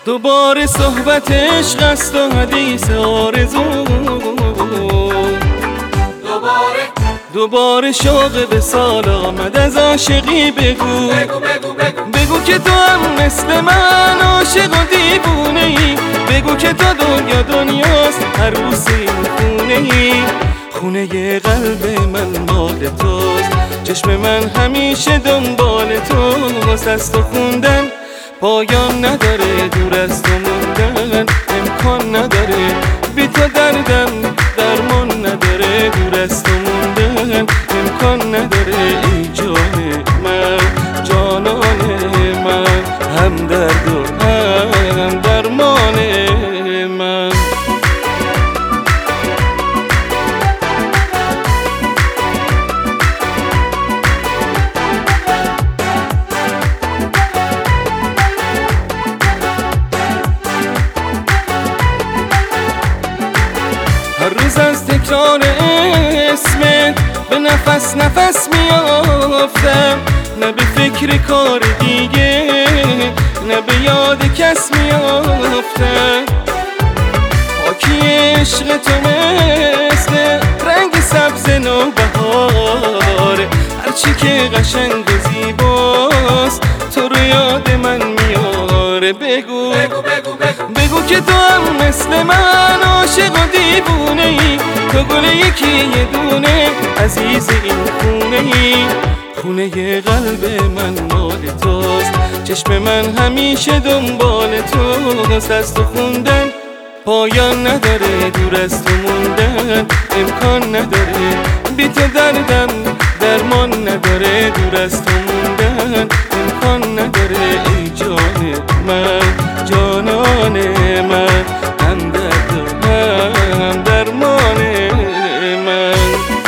دوباره صحبت عشق است و حدیث آرزو، دوباره شوق وصال آمد از عاشقی. بگو بگو که تو هم مثل من عاشق و دیوونه ای. بگو که تو دنیاست عروس این خونه ای. خونه قلب من مال توست، چشم من همیشه دنبال توست. از تو خوندن پایان نداره، دور از تو موندن امکان نداره. بی تو دردم درمان نداره، دور از تو موندن امکان نداره. ای جان من، جانان من، هم درد و هم درمان من. هر روز از تکرار اسمت به نفس میافتم، نه به فکر کار دیگه نه به یاد کس میافتم. خاکی عشق تو مثل رنگ سبز نوبهاره، هرچی که قشنگ و زیباست تو رو یاد من میاره. بگو بگو که تو هم مثل من عاشق و دیوونه ای. تو گل یکی یه دونه عزیز این خونه ای. خونه قلب من مال توست، چشم من همیشه دنبال توست. از تو خوندن پایان نداره، دور از تو موندن امکان نداره. بی تو دردم درمان نداره، دور از تو موندن امکان نداره. ای جان من، جانان من، هم درد و هم درمان من.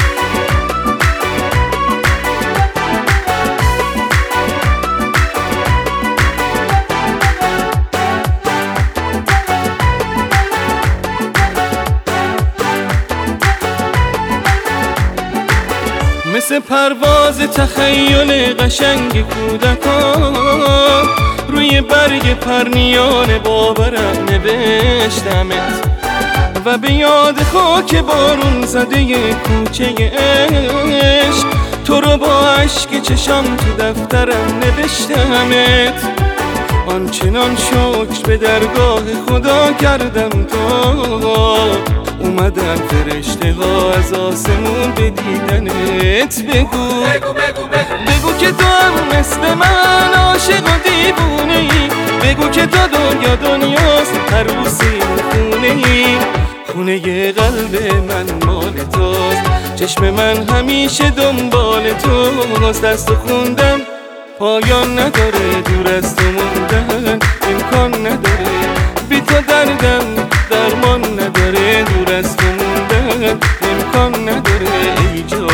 مثل پرواز تخیل قشنگ کودکان، روی برگ پرنیان باورم نوشتمت و به یاد خاک بارون زده کوچه عشق تو رو با اشک چشم تو دفترم نوشتمت. آنچنان شکر به درگاه خدا کردم تا اومدن فرشته ها از آسمون به دیدنت. بگو که تو هم مثل من عاشق و دیوونه ای. بگو که تو دنیاست عروس این خونه ای. خونه قلب من مال توست، چشم من همیشه دنبال توست. از تو خوندن پایان نداره، دور از تو موندن امکان نداره. بی تو دردم درمان نداره، دور از تو موندن امکان نداره. ای